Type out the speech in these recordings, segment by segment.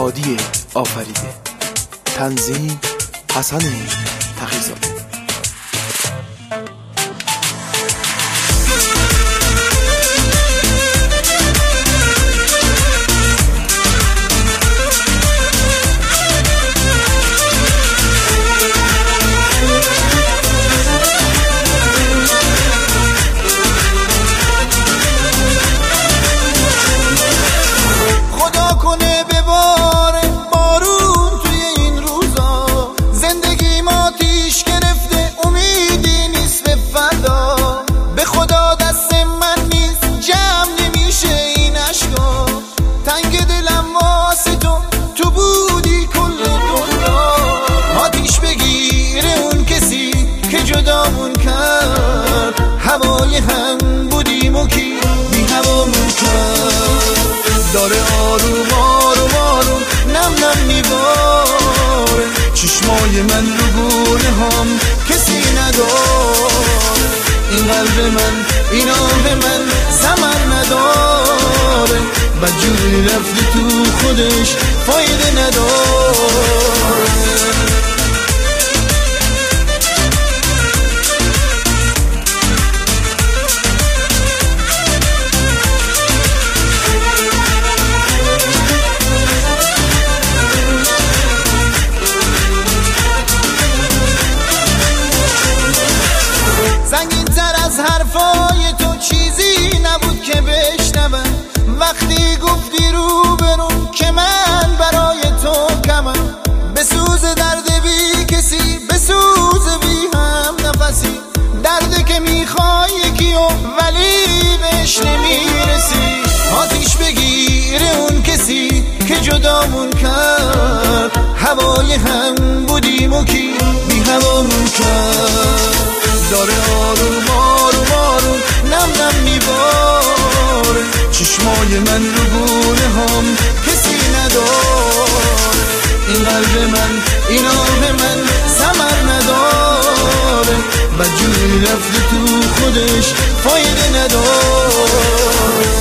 هادی آفریده، تنظیم حسن تقی‌زاده. هوای هم بودیم و کی بی هوامون کرد. داره آروم آروم آروم نم نم میباره، چشمای من رو گونه هم کسی نداره. این قلب من این آه من ثمر نداره، بدجوری رفته تو خودش فایده نداره. زنگین تر از حرفای تو چیزی نبود که بشنوم، وقتی گفتی رو برون که من برای تو کمم. بسوز درد بی کسی، بسوز بی هم نفسی، درد که میخوای یکیو ولی بهش نمیرسی. آتیش بگیره اون کسی که جدامون کرد، هوای هم بودیم و کی بی هوامون کرد. داره آروم آروم آروم نم نم میباره، چشمای من رو گونه هم کسی نداره. این قلب من این آه من ثمر نداره، بدجوری رفته تو خودش فایده نداره.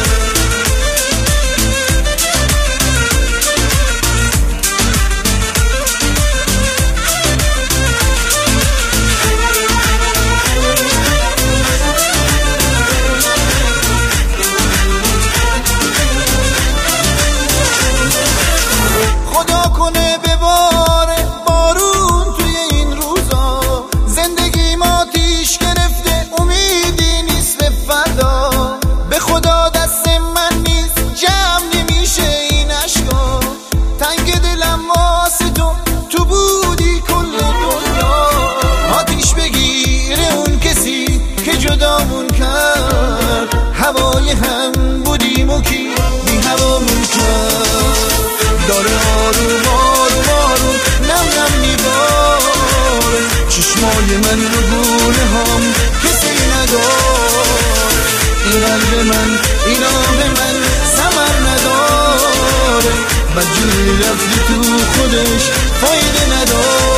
جدامون کرد، هوای هم بودیم و کی بی هوامون کرد. داره آروم آروم آروم نم نم میباره، چشمای من رو گونه هم کسی نداره. این قلب من این آه من ثمر نداره، بدجوری رفته تو خودش فایده نداره.